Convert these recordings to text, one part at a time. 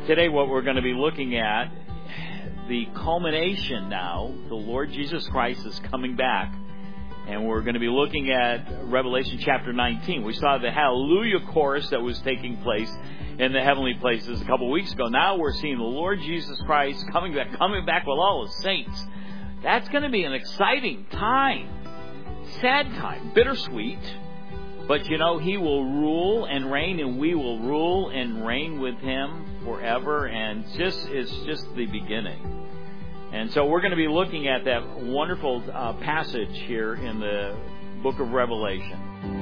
Today what we're going to be looking at, the culmination now, the Lord Jesus Christ is coming back. And we're going to be looking at Revelation chapter 19. We saw the Hallelujah chorus that was taking place in the heavenly places a couple weeks ago. Now we're seeing the Lord Jesus Christ coming back with all the saints. That's going to be an exciting time. Sad time. Bittersweet. But you know, He will rule and reign, and we will rule and reign with Him forever. And it's just the beginning. And so we're going to be looking at that wonderful passage here in the book of Revelation.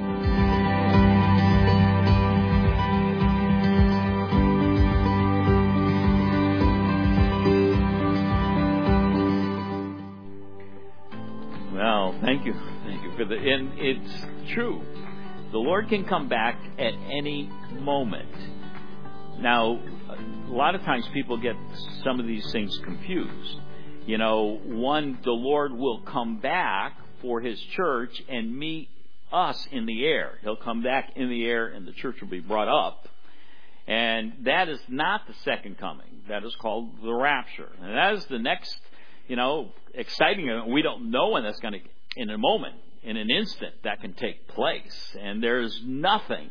Well, thank you for the. And it's true. The Lord can come back at any moment. Now, a lot of times people get some of these things confused. You know, the Lord will come back for His church and meet us in the air. He'll come back in the air and the church will be brought up. And that is not the second coming. That is called the rapture. And that is the next, exciting event. We don't know when that's going to, in a moment, in an instant, that can take place. And there's nothing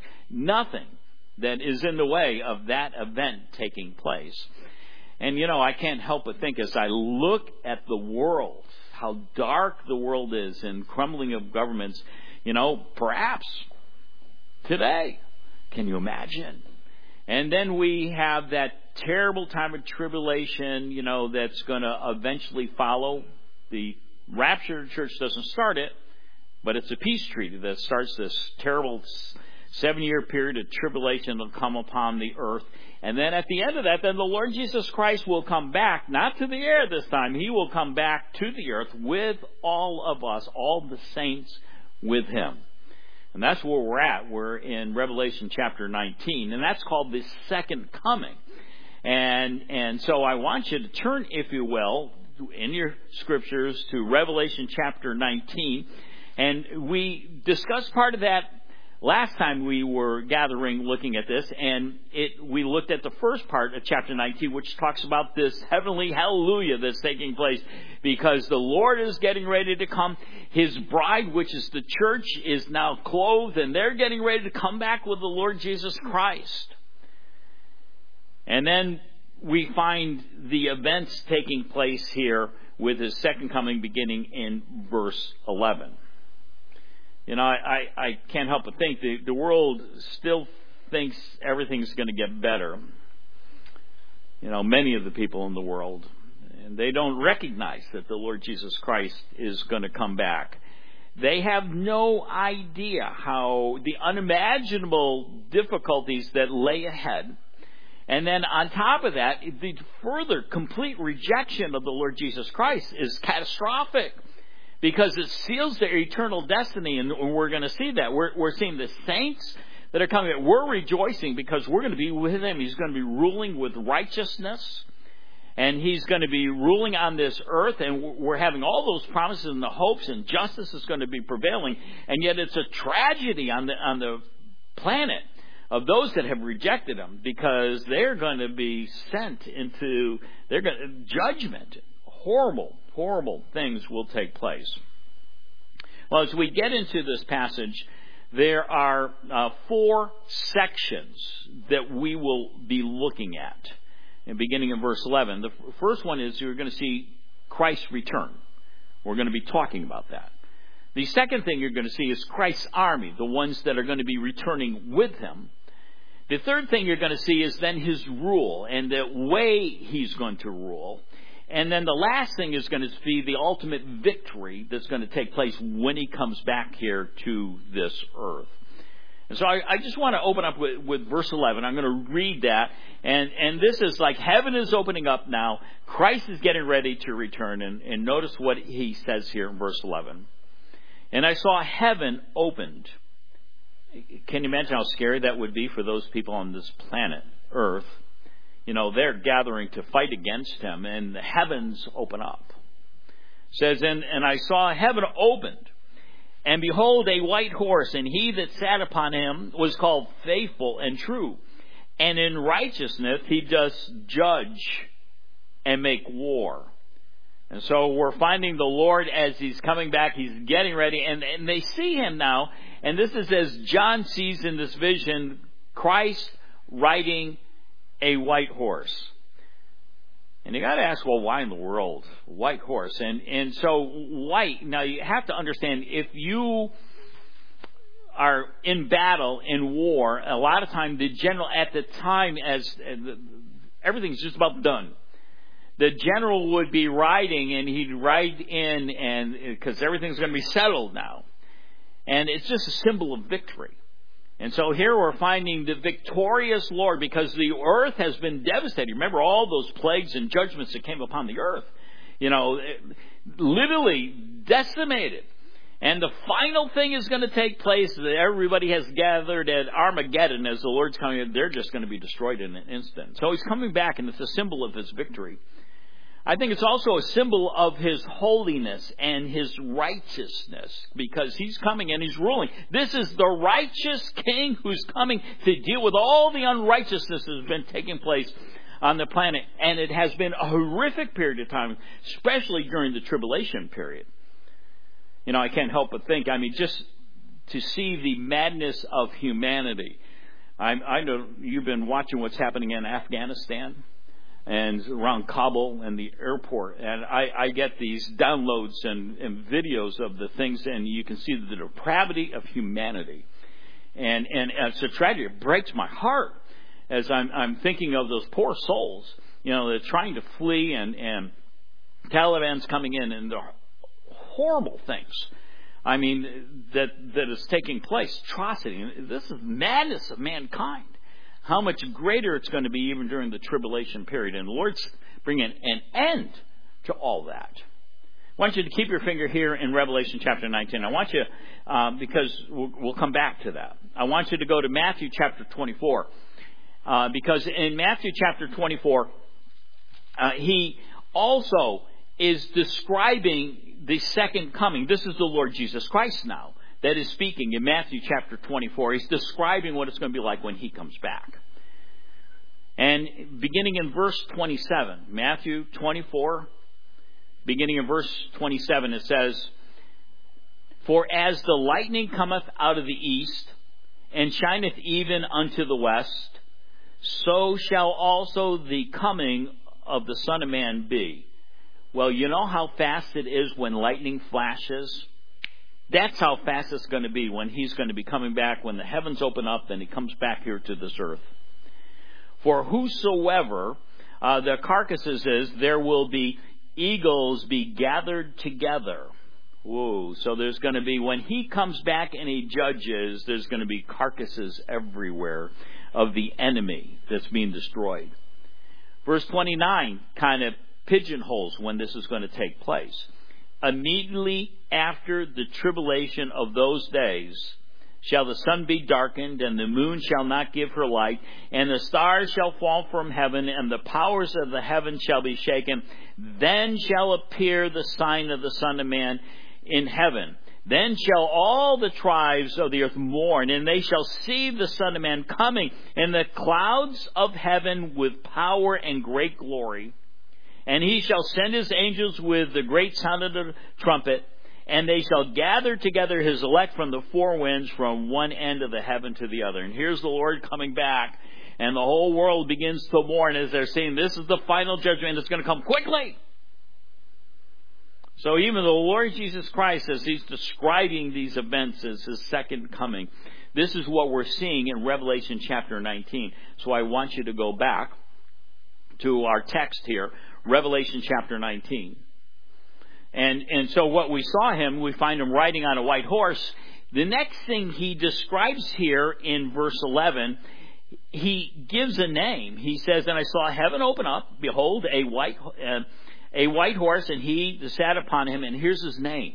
that is in the way of that event taking place. And, I can't help but think as I look at the world, how dark the world is and crumbling of governments, perhaps today, can you imagine? And then we have that terrible time of tribulation, that's going to eventually follow. The rapture of the church doesn't start it, but it's a peace treaty that starts this terrible 7-year period of tribulation that will come upon the earth. And then at the end of that, then the Lord Jesus Christ will come back, not to the air this time. He will come back to the earth with all of us, all the saints with Him. And that's where we're at. We're in Revelation chapter 19, and that's called the second coming. And so I want you to turn, if you will, in your scriptures to Revelation chapter 19. And we discussed part of that last time we were gathering looking at this, and we looked at the first part of chapter 19, which talks about this heavenly hallelujah that's taking place because the Lord is getting ready to come. His bride, which is the church, is now clothed, and they're getting ready to come back with the Lord Jesus Christ. And then we find the events taking place here with His second coming beginning in verse 11. I can't help but think the world still thinks everything's going to get better. Many of the people in the world, and they don't recognize that the Lord Jesus Christ is going to come back. They have no idea how the unimaginable difficulties that lay ahead. And then on top of that, the further complete rejection of the Lord Jesus Christ is catastrophic. Because it seals their eternal destiny, and we're going to see that. We're seeing the saints that are coming. We're rejoicing because we're going to be with Him. He's going to be ruling with righteousness, and He's going to be ruling on this earth, and we're having all those promises and the hopes, and justice is going to be prevailing. And yet it's a tragedy on the planet of those that have rejected Him, because they're going to be sent into judgment. Horrible things will take place. Well, as we get into this passage, there are 4 sections that we will be looking at. And beginning in verse 11, the first one is you're going to see Christ's return. We're going to be talking about that. The second thing you're going to see is Christ's army, the ones that are going to be returning with Him. The third thing you're going to see is then His rule and the way He's going to rule. And then the last thing is going to be the ultimate victory that's going to take place when He comes back here to this earth. And so I just want to open up with verse 11. I'm going to read that. And this is like heaven is opening up now. Christ is getting ready to return. And notice what He says here in verse 11. And I saw heaven opened. Can you imagine how scary that would be for those people on this planet, Earth? They're gathering to fight against Him, and the heavens open up. It says, and I saw heaven opened, and behold, a white horse, and he that sat upon him was called Faithful and True. and in righteousness he does judge and make war. And so we're finding the Lord as he's coming back, he's getting ready, and they see him now, and this is as John sees in this vision, Christ riding a white horse. And you got to ask, well, why in the world white horse? And so white. Now you have to understand, if you are in battle, in war, a lot of time the general at the time, as everything's just about done, the general would be riding, and he'd ride in, and because everything's going to be settled now, and it's just a symbol of victory. And so here we're finding the victorious Lord, because the earth has been devastated. Remember all those plagues and judgments that came upon the earth, literally decimated. And the final thing is going to take place that everybody has gathered at Armageddon as the Lord's coming. They're just going to be destroyed in an instant. So he's coming back, and it's a symbol of his victory. I think it's also a symbol of his holiness and his righteousness, because he's coming and he's ruling. This is the righteous king who's coming to deal with all the unrighteousness that has been taking place on the planet. And it has been a horrific period of time, especially during the tribulation period. I can't help but think, just to see the madness of humanity. I know you've been watching what's happening in Afghanistan and around Kabul and the airport, and I get these downloads and videos of the things, and you can see the depravity of humanity, and it's a tragedy. It breaks my heart as I'm thinking of those poor souls, they're trying to flee, and Taliban's coming in, and the horrible things, that is taking place, atrocity. This is madness of mankind. How much greater it's going to be even during the tribulation period. And the Lord's bringing an end to all that. I want you to keep your finger here in Revelation chapter 19. I want you, because we'll come back to that. I want you to go to Matthew chapter 24. Because in Matthew chapter 24, he also is describing the second coming. This is the Lord Jesus Christ now that is speaking in Matthew chapter 24. He's describing what it's going to be like when he comes back. And beginning in verse 27, Matthew 24, beginning in verse 27, it says, "For as the lightning cometh out of the east, and shineth even unto the west, so shall also the coming of the Son of Man be." Well, you know how fast it is when lightning flashes? That's how fast it's going to be when he's going to be coming back. When the heavens open up, then he comes back here to this earth. "For whosoever the carcasses is, there will be eagles be gathered together." Whoa. So there's going to be, when he comes back and he judges, there's going to be carcasses everywhere of the enemy that's being destroyed. Verse 29 kind of pigeonholes when this is going to take place. "Immediately after the tribulation of those days shall the sun be darkened, and the moon shall not give her light, and the stars shall fall from heaven, and the powers of the heaven shall be shaken. Then shall appear the sign of the Son of Man in heaven. Then shall all the tribes of the earth mourn, and they shall see the Son of Man coming in the clouds of heaven with power and great glory. And he shall send his angels with the great sound of the trumpet, and they shall gather together his elect from the four winds, from one end of the heaven to the other." And here's the Lord coming back, and the whole world begins to mourn as they're saying, this is the final judgment that's going to come quickly. So even the Lord Jesus Christ, as he's describing these events as his second coming, this is what we're seeing in Revelation chapter 19. So I want you to go back to our text here, Revelation chapter 19. And so what we saw him, we find him riding on a white horse. The next thing he describes here in verse 11, he gives a name. He says, "And I saw heaven open up, behold, a white horse, and he that sat upon him," and here's his name.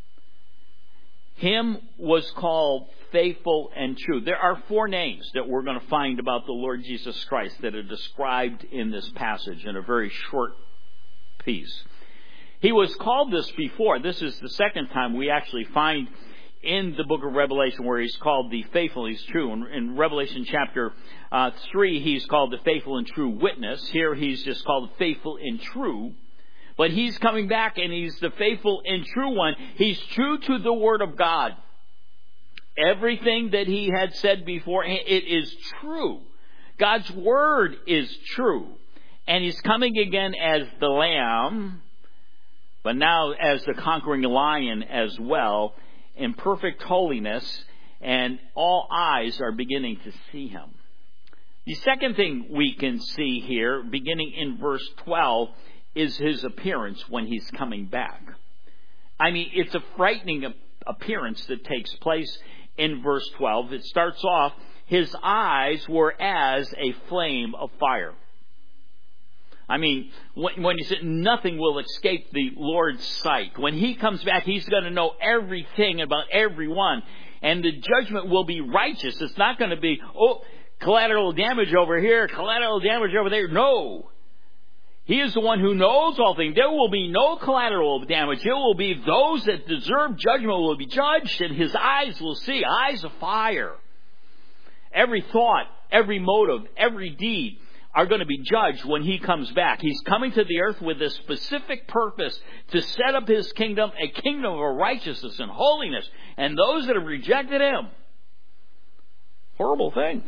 Him was called Faithful and True. There are four names that we're going to find about the Lord Jesus Christ that are described in this passage in a very short piece. He was called this before. This is the second time we actually find in the book of Revelation where he's called the faithful, he's true. In Revelation chapter 3, he's called the faithful and true witness. Here he's just called faithful and true. But he's coming back and he's the faithful and true one. He's true to the Word of God. Everything that he had said before, it is true. God's Word is true. And he's coming again as the Lamb, but now as the conquering lion as well, in perfect holiness, and all eyes are beginning to see him. The second thing we can see here, beginning in verse 12, is his appearance when he's coming back. I mean, it's a frightening appearance that takes place in verse 12. It starts off, his eyes were as a flame of fire. I mean, when he said nothing will escape the Lord's sight. When he comes back, he's going to know everything about everyone. And the judgment will be righteous. It's not going to be, collateral damage over here, collateral damage over there. No. He is the one who knows all things. There will be no collateral damage. It will be those that deserve judgment will be judged, and his eyes will see, eyes of fire. Every thought, every motive, every deed are going to be judged when he comes back. He's coming to the earth with a specific purpose to set up his kingdom, a kingdom of righteousness and holiness. And those that have rejected him, horrible things.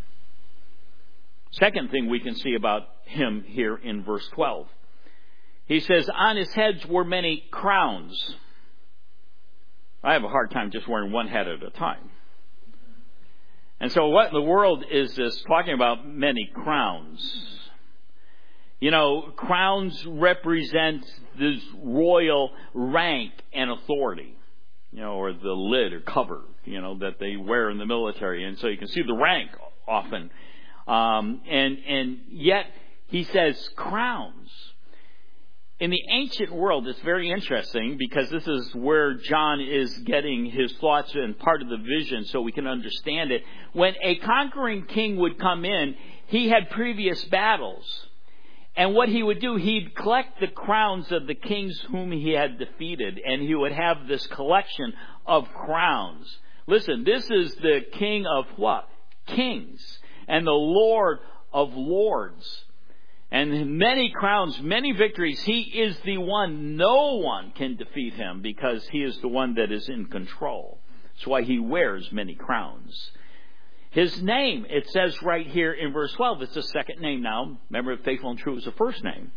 Second thing we can see about him here in verse 12. He says, on his heads were many crowns. I have a hard time just wearing one head at a time. And so what in the world is this talking about many crowns? You know, crowns represent this royal rank and authority. You know, or the lid or cover, you know, that they wear in the military. And so you can see the rank often. And yet he says crowns. In the ancient world, it's very interesting because this is where John is getting his thoughts and part of the vision so we can understand it. When a conquering king would come in, he had previous battles. And what he would do, he'd collect the crowns of the kings whom he had defeated, and he would have this collection of crowns. Listen, this is the King of what? Kings. And the Lord of Lords. And many crowns, many victories. He is the one. No one can defeat him because he is the one that is in control. That's why he wears many crowns. His name, it says right here in verse 12, it's the second name now. Remember, faithful and true was the first name.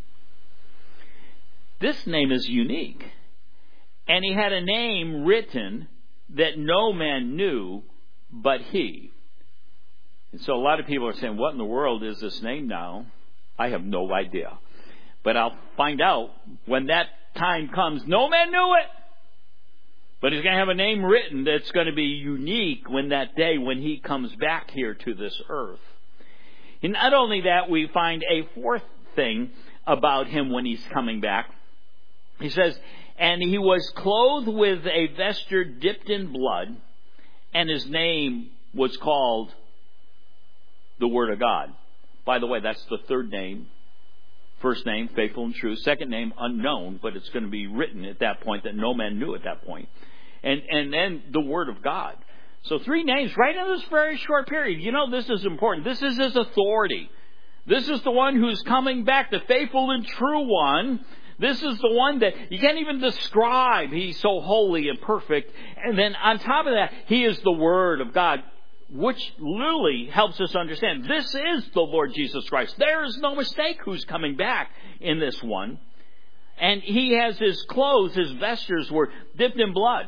This name is unique. And he had a name written that no man knew but he. And so a lot of people are saying, what in the world is this name now? I have no idea. But I'll find out when that time comes. No man knew it. But he's going to have a name written that's going to be unique when that day when he comes back here to this earth. And not only that, we find a fourth thing about him when he's coming back. He says, and he was clothed with a vesture dipped in blood, and his name was called the Word of God. By the way, that's the third name. First name, faithful and true. Second name, unknown, but it's going to be written at that point that no man knew at that point. And then the Word of God. So three names right in this very short period. You know, this is important. This is his authority. This is the one who's coming back, the faithful and true one. This is the one that you can't even describe. He's so holy and perfect. And then on top of that, he is the Word of God, which literally helps us understand this is the Lord Jesus Christ. There is no mistake who's coming back in this one. And he has his clothes, his vestures were dipped in blood.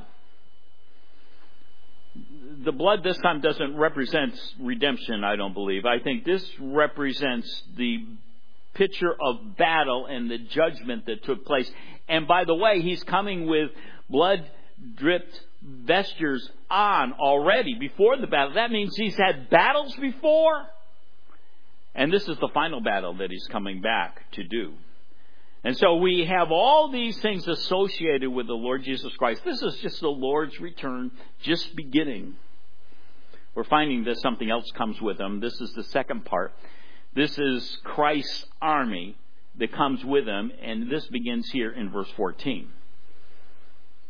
The blood this time doesn't represent redemption, I don't believe. I think this represents the picture of battle and the judgment that took place. And by the way, he's coming with blood-dripped vestures on already before the battle. That means he's had battles before. And this is the final battle that he's coming back to do. And so we have all these things associated with the Lord Jesus Christ. This is just the Lord's return, just beginning. We're finding that something else comes with him. This is the second part. This is Christ's army that comes with him. And this begins here in verse 14.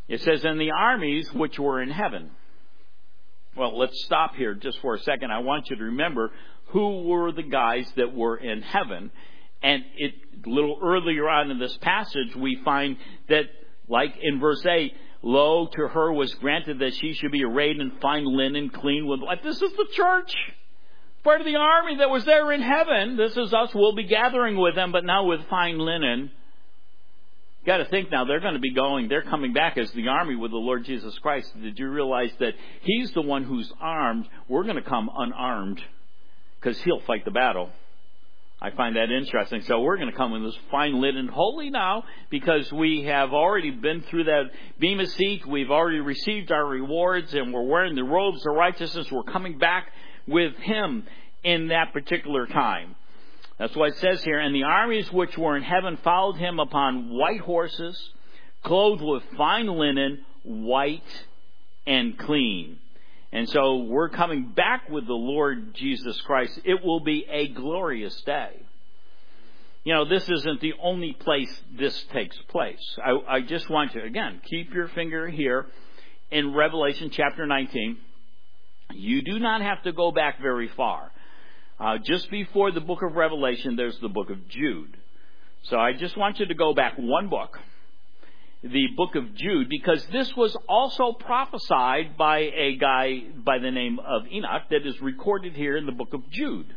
It says, and the armies which were in heaven. Well, let's stop here just for a second. I want you to remember who were the guys that were in heaven. And a little earlier on in this passage, we find that, like in verse 8, lo, to her was granted that she should be arrayed in fine linen, clean with light. This is the church. Part of the army that was there in heaven. This is us. We'll be gathering with them, but now with fine linen. You got to think now, they're coming back as the army with the Lord Jesus Christ. Did you realize that He's the one who's armed? We're going to come unarmed because He'll fight the battle. I find that interesting. So we're going to come in this fine linen, holy now, because we have already been through that bema seat. We've already received our rewards, and we're wearing the robes of righteousness. We're coming back with Him in that particular time. That's what it says here. And the armies which were in heaven followed Him upon white horses, clothed with fine linen, white and clean. And so we're coming back with the Lord Jesus Christ. It will be a glorious day. You know, this isn't the only place this takes place. I just want you, again, keep your finger here in Revelation chapter 19. You do not have to go back very far. Just before the book of Revelation, there's the book of Jude. So I just want you to go back one book. The book of Jude, because this was also prophesied by a guy by the name of Enoch that is recorded here in the book of Jude.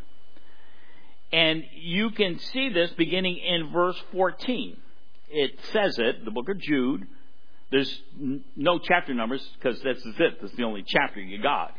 And you can see this beginning in verse 14. It says it, the book of Jude. There's no chapter numbers because that's it. That's the only chapter you got.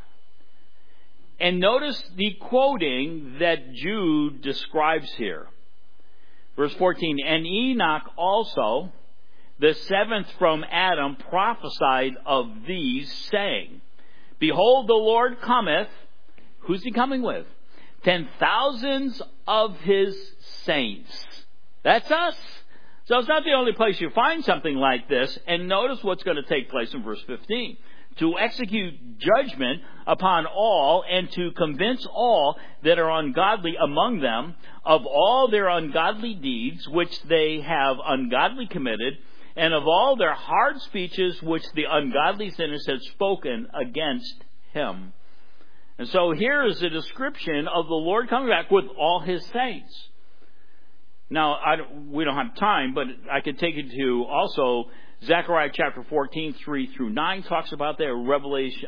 And notice the quoting that Jude describes here. Verse 14, and Enoch also, the seventh from Adam, prophesied of these, saying, behold, the Lord cometh. Who's He coming with? 10,000s of His saints. That's us. So it's not the only place you find something like this. And notice what's going to take place in verse 15. To execute judgment upon all and to convince all that are ungodly among them of all their ungodly deeds which they have ungodly committed, and of all their hard speeches which the ungodly sinners have spoken against Him. And so here is a description of the Lord coming back with all His saints. Now, we don't have time, but I could take you to also Zechariah chapter 14, 3 through 9 talks about that. Revelation,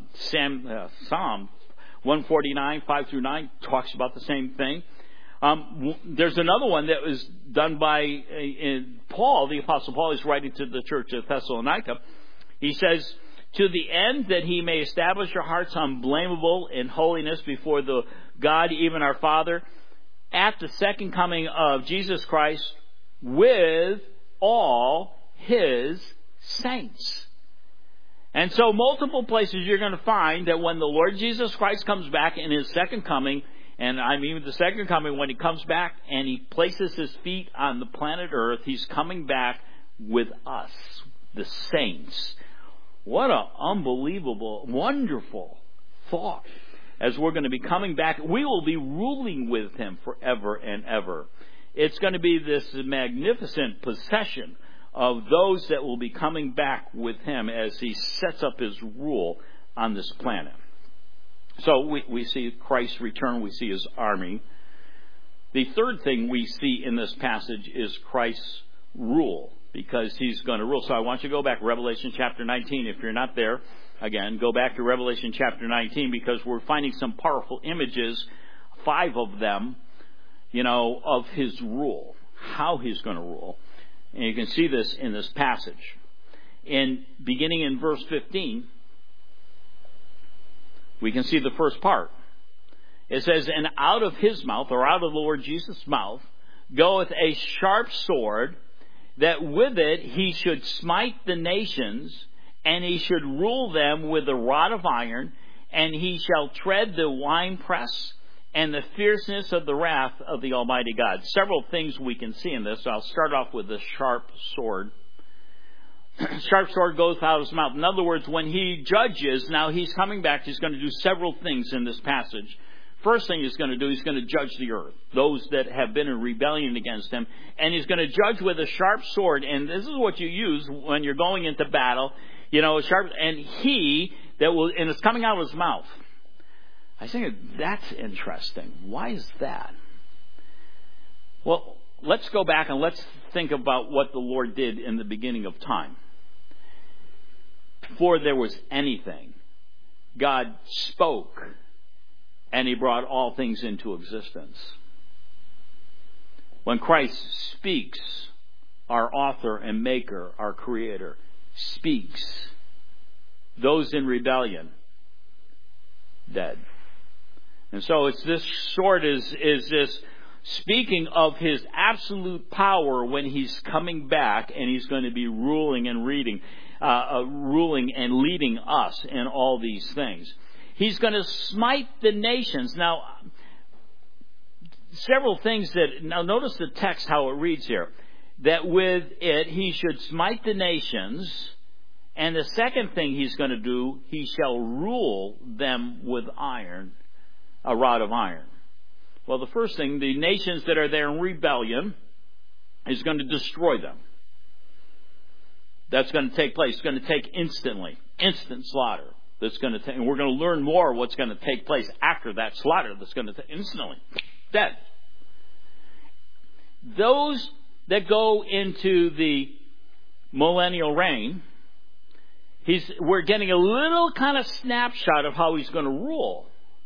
Psalm 149, 5 through 9 talks about the same thing. There's another one that was done by Paul, the Apostle Paul. He's writing to the church of Thessalonica. He says, to the end that He may establish your hearts unblameable in holiness before the God, even our Father, at the second coming of Jesus Christ with all His saints. And so multiple places you're going to find that when the Lord Jesus Christ comes back in His second coming, and I mean the second coming, when He comes back and He places His feet on the planet Earth, He's coming back with us, the saints. What an unbelievable, wonderful thought. As we're going to be coming back, we will be ruling with Him forever and ever. It's going to be this magnificent procession of those that will be coming back with Him as He sets up His rule on this planet. So we see Christ's return, we see His army. The third thing we see in this passage is Christ's rule, because He's going to rule. So I want you to go back to Revelation chapter 19. If you're not there, again, go back to Revelation chapter 19, because we're finding some powerful images, 5 of them, of His rule, how He's going to rule. And you can see this in this passage. Beginning in verse 15, we can see the first part. It says, and out of His mouth, or out of the Lord Jesus' mouth, goeth a sharp sword, that with it He should smite the nations, and He should rule them with a rod of iron, and He shall tread the winepress and the fierceness of the wrath of the Almighty God. Several things we can see in this. So I'll start off with the sharp sword. Sharp sword goes out of His mouth. In other words, when He judges, now He's coming back, He's going to do several things in this passage. First thing he's going to do, he's going to judge the earth, those that have been in rebellion against him. And he's going to judge with a sharp sword. And this is what you use when you're going into battle. You know, sharp, and and it's coming out of his mouth. I think that's interesting. Why is that? Well, let's go back and let's think about what the Lord did in the beginning of time. Before there was anything, God spoke and he brought all things into existence. When Christ speaks, our author and maker, our creator, speaks, those in rebellion, dead. And so it's this sword is this speaking of his absolute power when he's coming back and he's going to be ruling and leading us in all these things. He's going to smite the nations. Now, several things now notice the text how it reads here. That with it he should smite the nations, and the second thing he's going to do, he shall rule them with iron, a rod of iron. Well, the first thing, the nations that are there in rebellion, is going to destroy them. That's going to take place. It's going to take instant slaughter. That's going to take, and we're going to learn more what's going to take place after that slaughter. That's going to take instantly dead. Those that go into the millennial reign, we're getting a little kind of snapshot of how he's going to rule.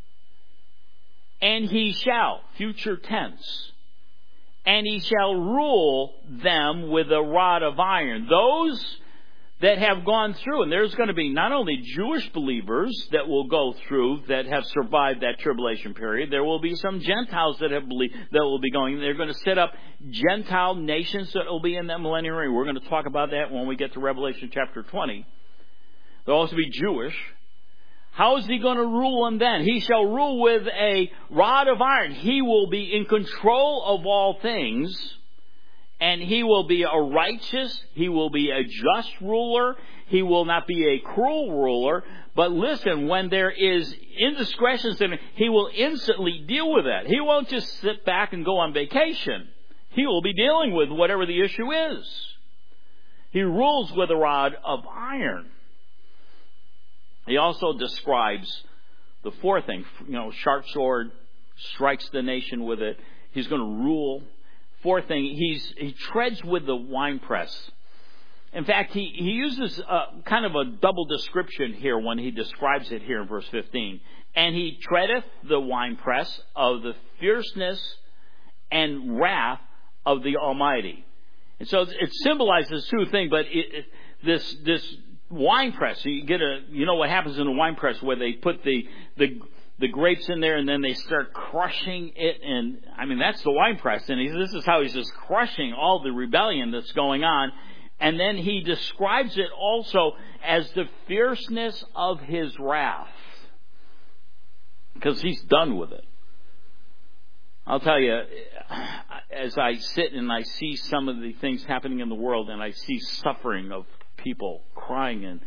And he shall, future tense, and he shall rule them with a rod of iron. Those that have gone through, and there's going to be not only Jewish believers that will go through, that have survived that tribulation period, there will be some Gentiles that will be going. They're going to set up Gentile nations that will be in that millennial reign. We're going to talk about that when we get to Revelation chapter 20. There'll also be Jewish. How is he going to rule them then? He shall rule with a rod of iron. He will be in control of all things. And he will be a righteous. He will be a just ruler. He will not be a cruel ruler. But listen, when there is indiscretions, he will instantly deal with that. He won't just sit back and go on vacation. He will be dealing with whatever the issue is. He rules with a rod of iron. He also describes the fourth thing, sharp sword, strikes the nation with it. He's going to rule. Fourth thing, he treads with the winepress. In fact, he uses kind of a double description here when he describes it here in verse 15. And he treadeth the winepress of the fierceness and wrath of the Almighty. And so it symbolizes two things, but this wine press, you know what happens in a wine press where they put the grapes in there and then they start crushing it, and I mean that's the wine press, and this is how he's just crushing all the rebellion that's going on. And then he describes it also as the fierceness of his wrath, because he's done with it. I'll tell you, as I sit and I see some of the things happening in the world, and I see suffering of people crying, and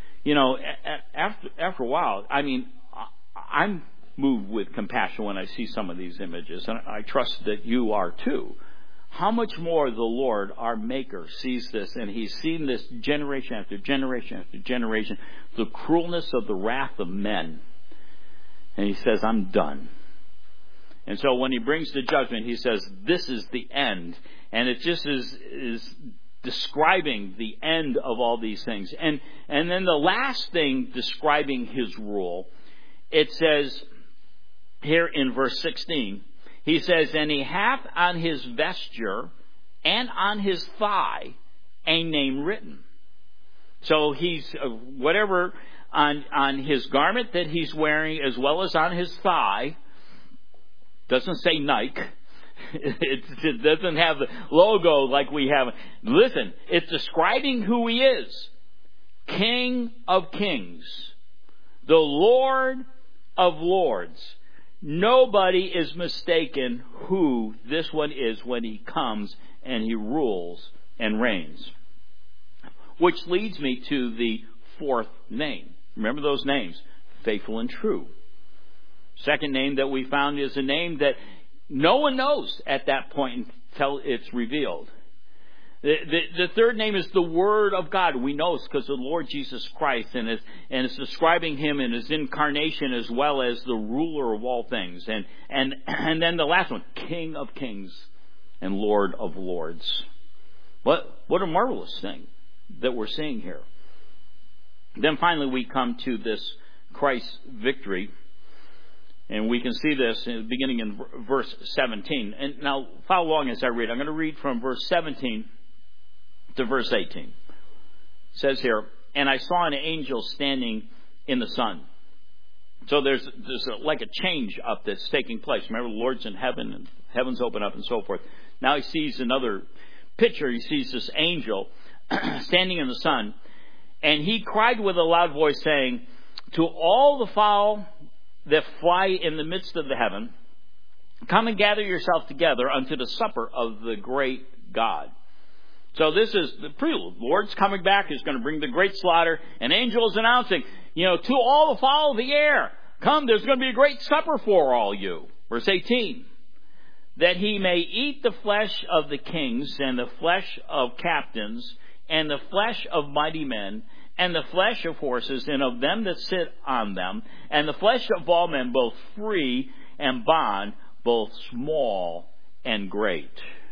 after a while, I mean, I'm moved with compassion when I see some of these images, and I trust that you are too. How much more the Lord, our Maker, sees this, and He's seen this generation after generation after generation, the cruelness of the wrath of men, and He says, "I'm done." And so when He brings the judgment, He says, "This is the end," and it just is describing the end of all these things. And then the last thing describing His rule, it says here in verse 16, He says, "And He hath on His vesture and on His thigh a name written." So He's whatever on His garment that He's wearing, as well as on His thigh, doesn't say Nike. It doesn't have the logo like we have. Listen, it's describing who He is. King of kings. The Lord of lords. Nobody is mistaken who this one is when He comes and He rules and reigns. Which leads me to the fourth name. Remember those names. Faithful and true. Second name that we found is a name that no one knows at that point until it's revealed. The third name is the Word of God. We know it's because of the Lord Jesus Christ, and it's describing Him in His incarnation as well as the ruler of all things. And then the last one, King of Kings and Lord of Lords. What a marvelous thing that we're seeing here. Then finally we come to this Christ's victory. And we can see this beginning in verse 17. And now follow along as I read. I'm going to read from verse 17 to verse 18. It says here, "And I saw an angel standing in the sun." So there's like a change up that's taking place. Remember, the Lord's in heaven and heavens open up and so forth. Now he sees another picture. He sees this angel standing in the sun. And he cried with a loud voice, saying, "To all the fowl that fly in the midst of the heaven, come and gather yourself together unto the supper of the great God." So this is the prelude. The Lord's coming back. He's going to bring the great slaughter. An angel is announcing, to all the fowl of the air, come, there's going to be a great supper for all you. Verse 18. "That he may eat the flesh of the kings and the flesh of captains and the flesh of mighty men and the flesh of horses and of them that sit on them and the flesh of all men, both free and bond, both small and great."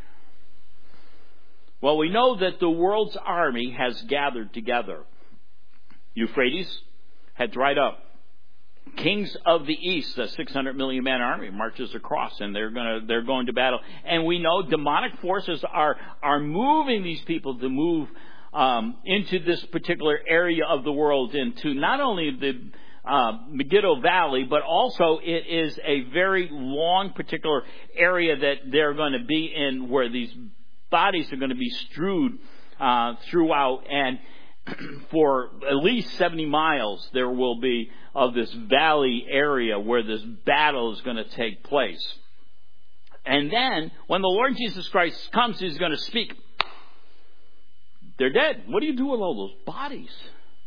Well, we know that the world's army has gathered together. Euphrates had dried up. Kings of the East, a 600 million man army, marches across, and they're going to battle. And we know demonic forces are moving these people to move into this particular area of the world, into not only the Megiddo Valley, but also it is a very long particular area that they're going to be in, where these bodies are going to be strewed throughout, and for at least 70 miles there will be of this valley area where this battle is going to take place. And then when the Lord Jesus Christ comes, He's going to speak. They're dead. What do you do with all those bodies?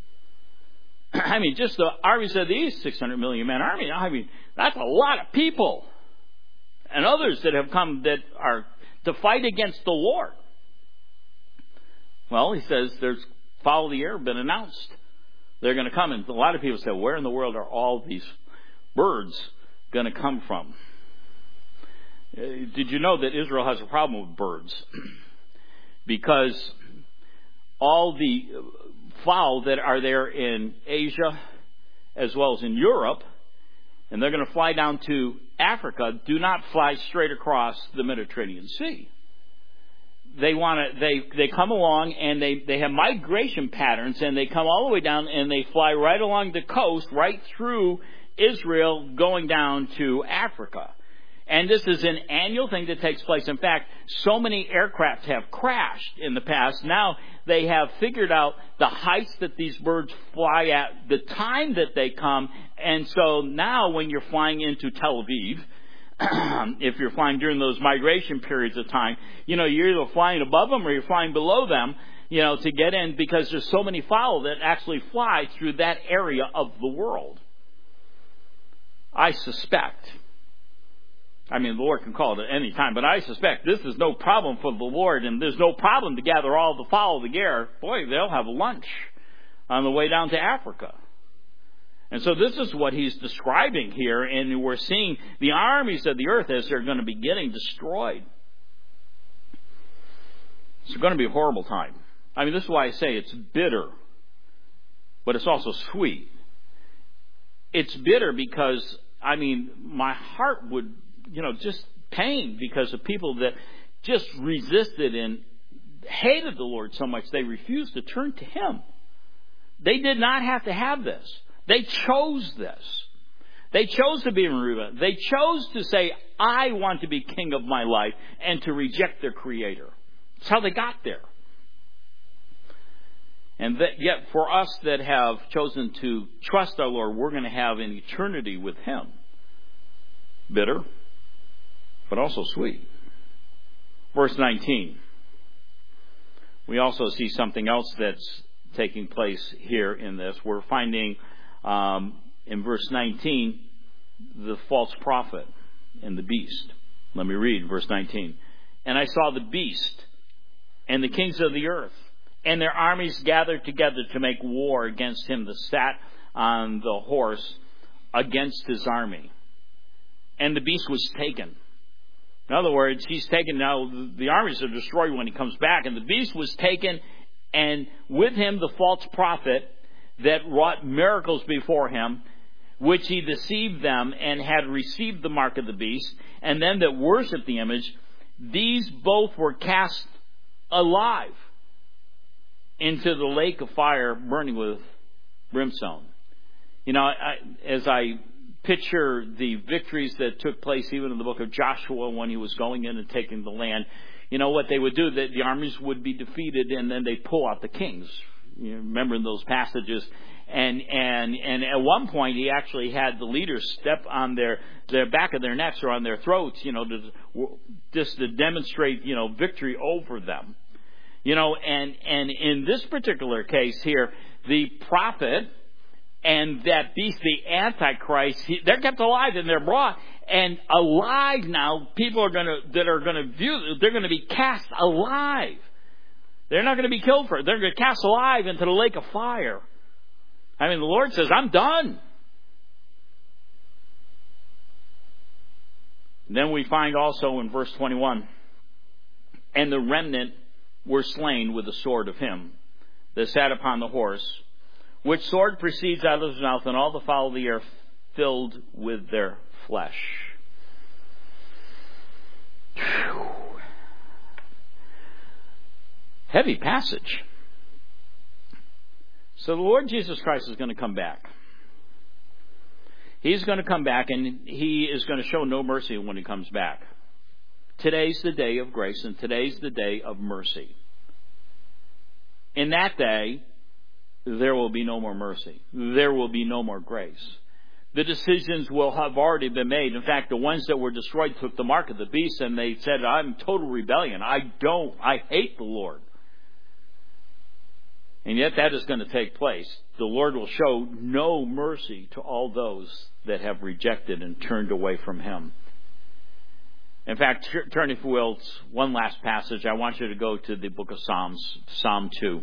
I mean, just the armies of the East, 600 million man army. I mean, that's a lot of people. And others that have come that are to fight against the Lord. Well, He says there's fowl of the air been announced. They're going to come. And a lot of people say, where in the world are all these birds going to come from? Did you know that Israel has a problem with birds? Because all the fowl that are there in Asia as well as in Europe, and they're going to fly down to Africa, do not fly straight across the Mediterranean Sea. They come along and they have migration patterns, and they come all the way down and they fly right along the coast, right through Israel, going down to Africa. And this is an annual thing that takes place. In fact, so many aircraft have crashed in the past. Now they have figured out the heights that these birds fly at, the time that they come. And so now when you're flying into Tel Aviv, if you're flying during those migration periods of time, you're either flying above them or you're flying below them, to get in, because there's so many fowl that actually fly through that area of the world. I suspect, the Lord can call it at any time, but I suspect this is no problem for the Lord, and there's no problem to gather all the fowl of the air. Boy, they'll have lunch on the way down to Africa. And so this is what He's describing here, and we're seeing the armies of the earth as they're going to be getting destroyed. It's going to be a horrible time. This is why I say it's bitter, but it's also sweet. It's bitter because, my heart would, just pain because of people that just resisted and hated the Lord so much they refused to turn to Him. They did not have to have this. They chose this. They chose to be in Reuben. They chose to say, I want to be king of my life, and to reject their Creator. That's how they got there. And yet for us that have chosen to trust our Lord, we're going to have an eternity with Him. Bitter, but also sweet. Verse 19. We also see something else that's taking place here in this. We're finding in verse 19 the false prophet and the beast. Let me read verse 19. And I saw the beast and the kings of the earth and their armies gathered together to make war against him that sat on the horse against his army. And the beast was taken. In other words, he's taken. Now the armies are destroyed when he comes back. And the beast was taken, and with him the false prophet that wrought miracles before him, which he deceived them and had received the mark of the beast, and them that worshipped the image. These both were cast alive into the lake of fire burning with brimstone. You know, as I picture the victories that took place even in the book of Joshua when he was going in and taking the land, you know what they would do, that the armies would be defeated and then they'd pull out the kings. You remember in those passages. And at one point he actually had the leaders step on their back of their necks or on their throats, you know, just to demonstrate, you know, victory over them. You know, and in this particular case here, the prophet and that beast, the Antichrist, they're kept alive and they're brought and alive now. People are going to be cast alive. They're not going to be killed for it. They're going to be cast alive into the lake of fire. I mean, the Lord says, I'm done. Then we find also in verse 21, and the remnant were slain with the sword of him that sat upon the horse, which sword proceeds out of his mouth, and all the fowl of the air filled with their flesh. Whew. Heavy passage. So the Lord Jesus Christ is going to come back. He's going to come back, and he is going to show no mercy when he comes back. Today's the day of grace, and today's the day of mercy. In that day, there will be no more mercy. There will be no more grace. The decisions will have already been made. In fact, the ones that were destroyed took the mark of the beast, and they said, I'm total rebellion. I hate the Lord. And yet that is going to take place. The Lord will show no mercy to all those that have rejected and turned away from him. In fact, turn, if you will, one last passage. I want you to go to the book of Psalms, Psalm 2.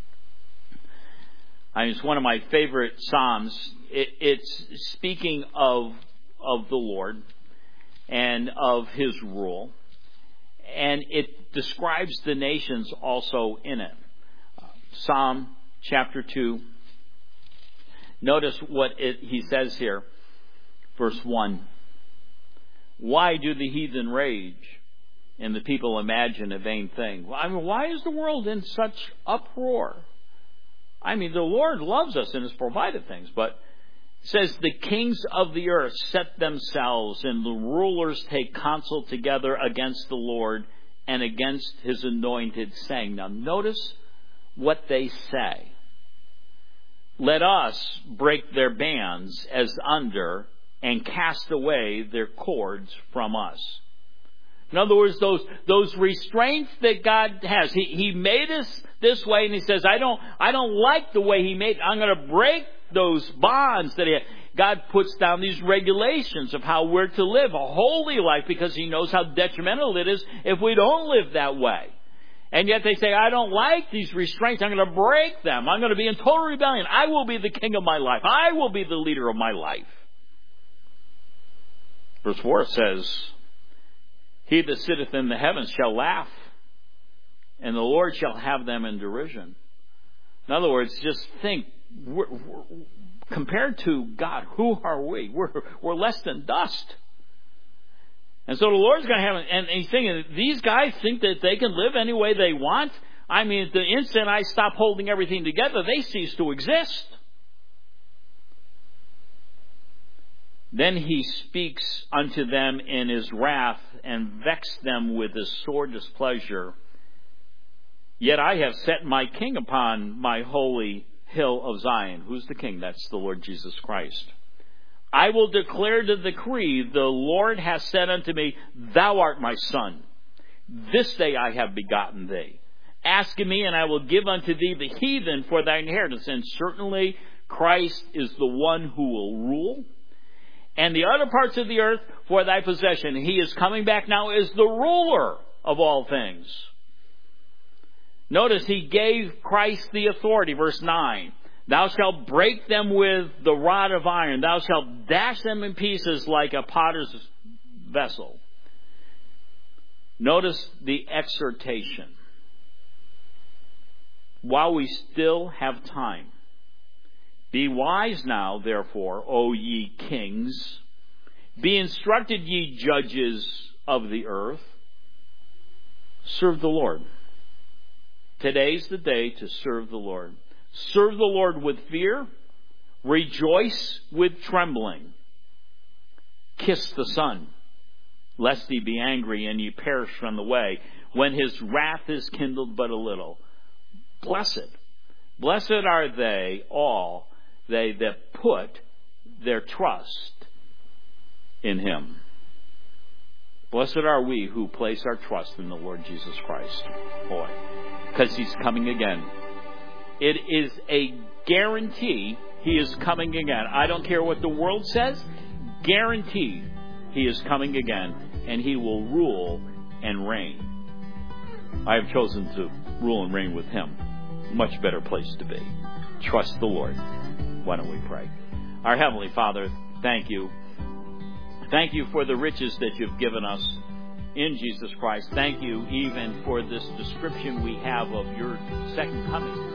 It's one of my favorite Psalms. It's speaking of the Lord and of his rule. And it describes the nations also in it. Psalm chapter 2. Notice what he says here. Verse 1. Why do the heathen rage and the people imagine a vain thing? I mean, why is the world in such uproar? I mean, the Lord loves us and has provided things, but it says the kings of the earth set themselves and the rulers take counsel together against the Lord and against his anointed, saying. Now notice what they say. Let us break their bands as under and cast away their cords from us. In other words, those restraints that God has, He made us this way, and He says, I don't like the way He made. I'm going to break those bonds that God puts down, these regulations of how we're to live a holy life, because He knows how detrimental it is if we don't live that way. And yet they say, I don't like these restraints. I'm going to break them. I'm going to be in total rebellion. I will be the king of my life. I will be the leader of my life. Verse 4 says, He that sitteth in the heavens shall laugh, and the Lord shall have them in derision. In other words, just think, compared to God, who are we? We're less than dust. And so the Lord's going to have, and He's thinking, these guys think that they can live any way they want. I mean, the instant I stop holding everything together, they cease to exist. Then He speaks unto them in His wrath and vexed them with His sore displeasure. Yet I have set my king upon my holy hill of Zion. Who's the king? That's the Lord Jesus Christ. I will declare the decree, the Lord hath said unto me, Thou art my son. This day I have begotten thee. Ask of me, and I will give unto thee the heathen for thy inheritance. And certainly Christ is the one who will rule. and the other parts of the earth for thy possession. He is coming back now as the ruler of all things. Notice he gave Christ the authority, verse 9. Thou shalt break them with the rod of iron. Thou shalt dash them in pieces like a potter's vessel. Notice the exhortation. While we still have time, be wise now, therefore, O ye kings. Be instructed, ye judges of the earth. Serve the Lord. Today's the day to serve the Lord. Serve the Lord with fear. Rejoice with trembling. Kiss the Son, lest he be angry and ye perish from the way, when his wrath is kindled but a little. Blessed are they all, they that put their trust in him. Blessed are we who place our trust in the Lord Jesus Christ. Boy, because he's coming again. It is a guarantee he is coming again. I don't care what the world says. Guaranteed he is coming again, and he will rule and reign. I have chosen to rule and reign with him. Much better place to be. Trust the Lord. Why don't we pray? Our Heavenly Father, thank you. Thank you for the riches that you've given us in Jesus Christ. Thank you even for this description we have of your second coming.